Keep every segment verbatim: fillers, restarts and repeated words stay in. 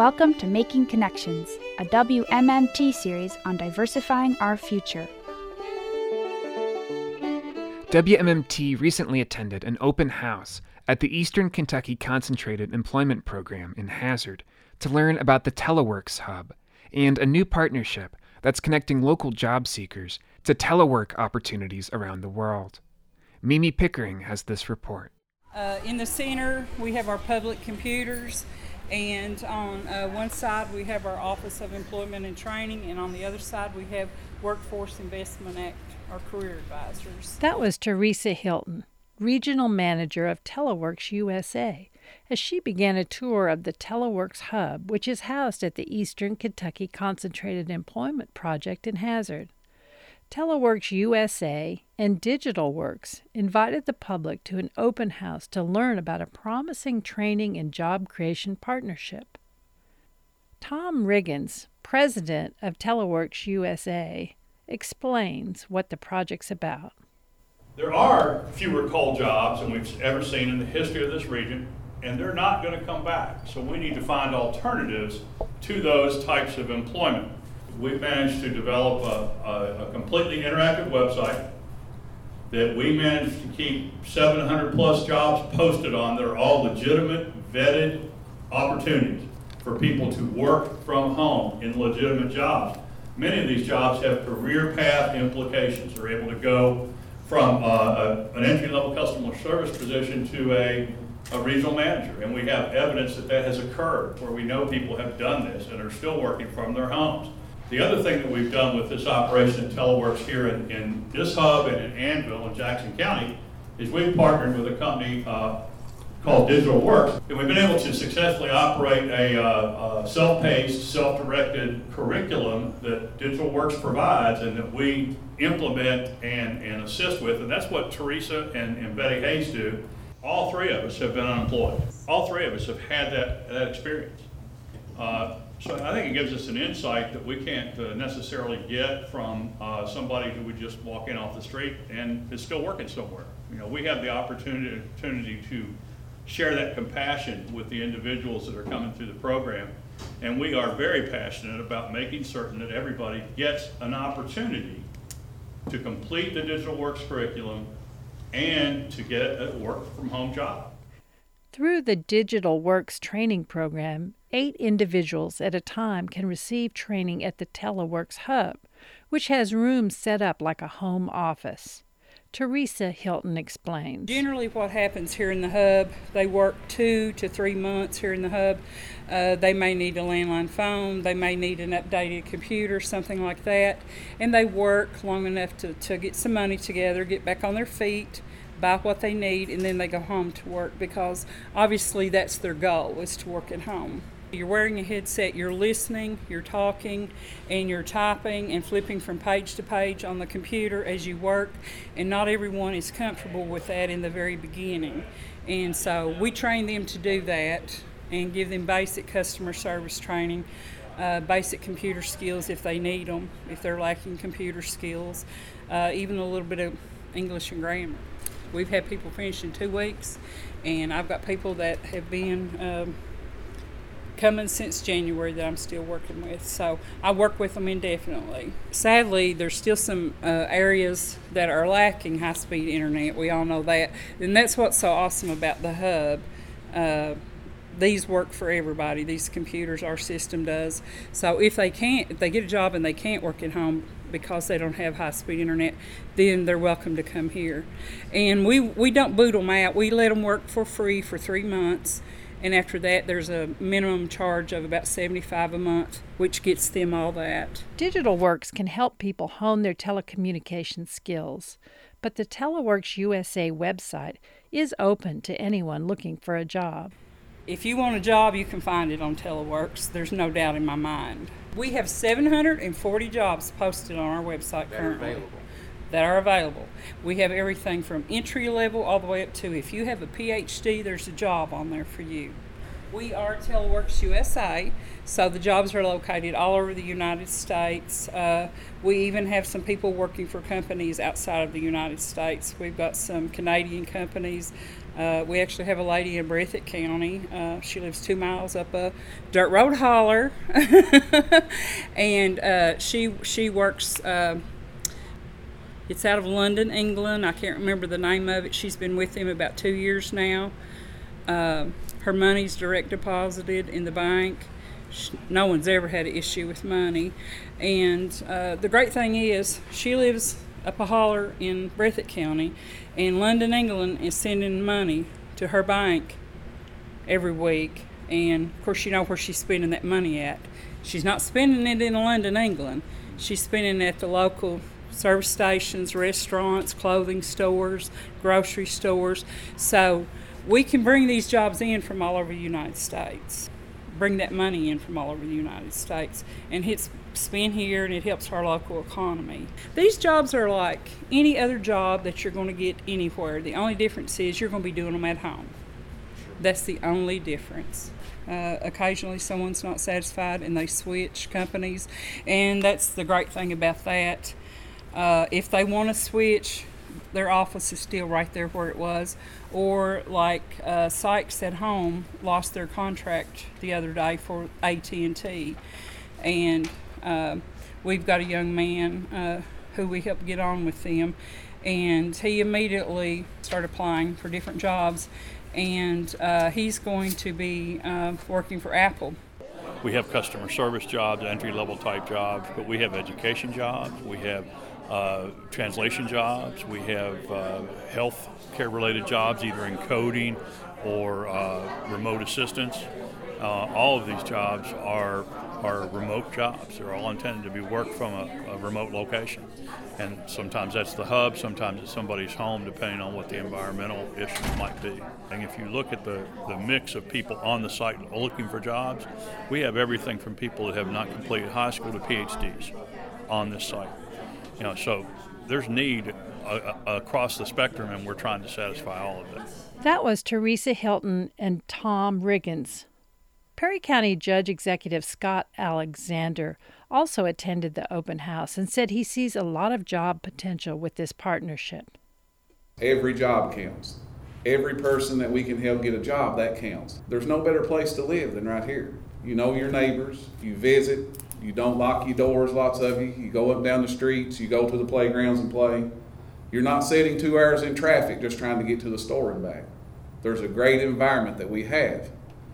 Welcome to Making Connections, a W M M T series on diversifying our future. W M M T recently attended an open house at the Eastern Kentucky Concentrated Employment Program in Hazard to learn about the Teleworks Hub and a new partnership that's connecting local job seekers to telework opportunities around the world. Mimi Pickering has this report. Uh, in the center, we have our public computers, and on uh, one side we have our Office of Employment and Training, and on the other side we have Workforce Investment Act, our career advisors. That was Teresa Hilton, Regional Manager of Teleworks U S A, as she began a tour of the Teleworks Hub, which is housed at the Eastern Kentucky Concentrated Employment Project in Hazard. Teleworks U S A and DigitalWorks invited the public to an open house to learn about a promising training and job creation partnership. Tom Riggins, president of Teleworks U S A, explains what the project's about. There are fewer coal jobs than we've ever seen in the history of this region, and they're not going to come back. So we need to find alternatives to those types of employment. We've managed to develop a, a, a completely interactive website that we managed to keep seven hundred plus jobs posted on that are all legitimate, vetted opportunities for people to work from home in legitimate jobs. Many of these jobs have career path implications. They're able to go from uh, a, an entry-level customer service position to a, a regional manager, and we have evidence that that has occurred where we know people have done this and are still working from their homes. The other thing that we've done with this operation at Teleworks here in, in this hub and in Annville in Jackson County is we've partnered with a company uh, called DigitalWorks, and we've been able to successfully operate a, uh, a self-paced, self-directed curriculum that DigitalWorks provides and that we implement and, and assist with, and that's what Teresa and, and Betty Hayes do. All three of us have been unemployed. All three of us have had that, that experience. Uh, So I think it gives us an insight that we can't uh, necessarily get from uh, somebody who would just walk in off the street and is still working somewhere. You know, we have the opportunity, opportunity to share that compassion with the individuals that are coming through the program. And we are very passionate about making certain that everybody gets an opportunity to complete the DigitalWorks curriculum and to get a work from home job. Through the DigitalWorks training program, eight individuals at a time can receive training at the Teleworks Hub, which has rooms set up like a home office. Teresa Hilton explains. Generally what happens here in the hub, they work two to three months here in the hub. Uh, they may need a landline phone, they may need an updated computer, something like that, and they work long enough to, to get some money together, get back on their feet, buy what they need, and then they go home to work, because obviously that's their goal, is to work at home. You're wearing a headset, you're listening, you're talking, and you're typing and flipping from page to page on the computer as you work, and not everyone is comfortable with that in the very beginning. And so we train them to do that and give them basic customer service training, uh, basic computer skills if they need them, if they're lacking computer skills, uh, even a little bit of English and grammar. We've had people finish in two weeks, and I've got people that have been um, coming since January that I'm still working with. So I work with them indefinitely. Sadly, there's still some uh, areas that are lacking high-speed internet. We all know that. And that's what's so awesome about the hub. Uh, these work for everybody. These computers, our system does. So if they can't, if they get a job and they can't work at home because they don't have high-speed internet, then they're welcome to come here. And we, we don't boot them out. We let them work for free for three months. And after that, there's a minimum charge of about seventy-five dollars a month, which gets them all that. DigitalWorks can help people hone their telecommunications skills, but the Teleworks U S A website is open to anyone looking for a job. If you want a job, you can find it on Teleworks. There's no doubt in my mind. We have seven hundred forty jobs posted on our website currently. Available. That are available. We have everything from entry level all the way up to, if you have a P H D, there's a job on there for you. We are Teleworks U S A, so the jobs are located all over the United States. Uh, we even have some people working for companies outside of the United States. We've got some Canadian companies. Uh, we actually have a lady in Breathitt County. Uh, she lives two miles up a dirt road holler, and uh, she she works. Uh, it's out of London, England. I can't remember the name of it. She's been with them about two years now. Uh, her money's direct deposited in the bank. She, no one's ever had an issue with money, and uh, the great thing is she lives up a holler in Breathitt County, and London, England is sending money to her bank every week, and of course you know where she's spending that money at. She's not spending it in London, England. She's spending it at the local service stations, restaurants, clothing stores, grocery stores. So we can bring these jobs in from all over the United States, bring that money in from all over the United States, and it's spend here, and it helps our local economy. These jobs are like any other job that you're going to get anywhere. The only difference is you're going to be doing them at home. That's the only difference. Uh, occasionally someone's not satisfied and they switch companies, and that's the great thing about that. Uh, if they want to switch, their office is still right there where it was. Or like uh, Sykes at Home lost their contract the other day for A T and T, and Uh, we've got a young man uh, who we helped get on with them, and he immediately started applying for different jobs, and uh, he's going to be uh, working for Apple. We have customer service jobs, entry-level type jobs, but we have education jobs, we have uh, translation jobs, we have uh, health care related jobs, either in coding or uh, remote assistance. Uh, all of these jobs are are remote jobs. They're all intended to be worked from a, a remote location. And sometimes that's the hub, sometimes it's somebody's home, depending on what the environmental issues might be. And if you look at the, the mix of people on the site looking for jobs, we have everything from people that have not completed high school to P H Ds on this site. You know, so there's need uh, across the spectrum, and we're trying to satisfy all of it. That was Teresa Hilton and Tom Riggins. Perry County Judge Executive Scott Alexander also attended the open house and said he sees a lot of job potential with this partnership. Every job counts. Every person that we can help get a job, that counts. There's no better place to live than right here. You know your neighbors, you visit, you don't lock your doors, lots of you. You go up and down the streets, you go to the playgrounds and play. You're not sitting two hours in traffic just trying to get to the store and back. There's a great environment that we have.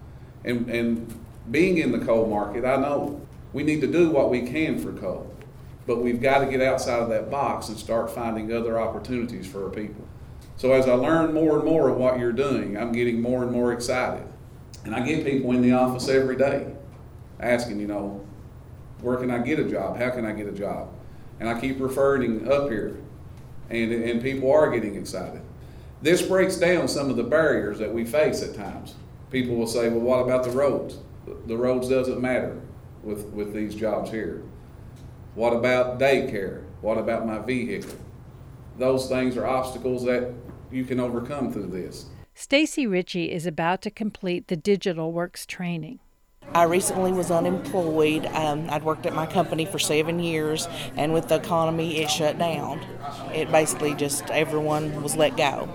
And, and being in the coal market, I know we need to do what we can for coal, but we've got to get outside of that box and start finding other opportunities for our people. So as I learn more and more of what you're doing, I'm getting more and more excited. And I get people in the office every day asking, you know, where can I get a job? How can I get a job? And I keep referring up here, and, and people are getting excited. This breaks down some of the barriers that we face at times. People will say, well, what about the roads? The roads doesn't matter with, with these jobs here. What about daycare? What about my vehicle? Those things are obstacles that you can overcome through this. Stacy Ritchie is about to complete the Digital Works training. I recently was unemployed. Um, I'd worked at my company for seven years, and with the economy, it shut down. It basically just, everyone was let go.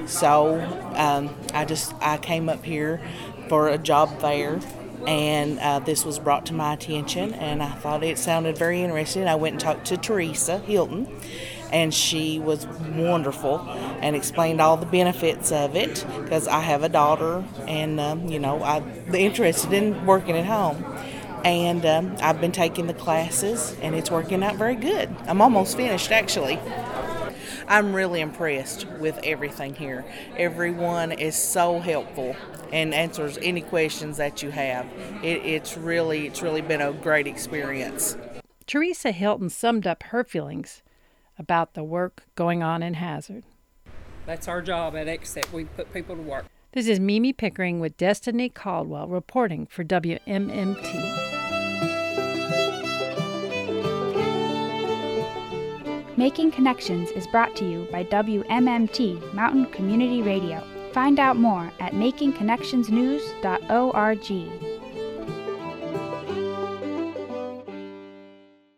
So um, I just, I came up here for a job fair, and uh, this was brought to my attention, and I thought it sounded very interesting. I went and talked to Teresa Hilton, and she was wonderful and explained all the benefits of it, because I have a daughter, and um, you know, I'm interested in working at home. And um, I've been taking the classes, and it's working out very good. I'm almost finished, actually. I'm really impressed with everything here. Everyone is so helpful and answers any questions that you have. It, it's really, it's really been a great experience. Teresa Hilton summed up her feelings about the work going on in Hazard. That's our job at Except. We put people to work. This is Mimi Pickering with Destiny Caldwell reporting for W M M T. Making Connections is brought to you by W M M T Mountain Community Radio, Find out more at making connections news dot org.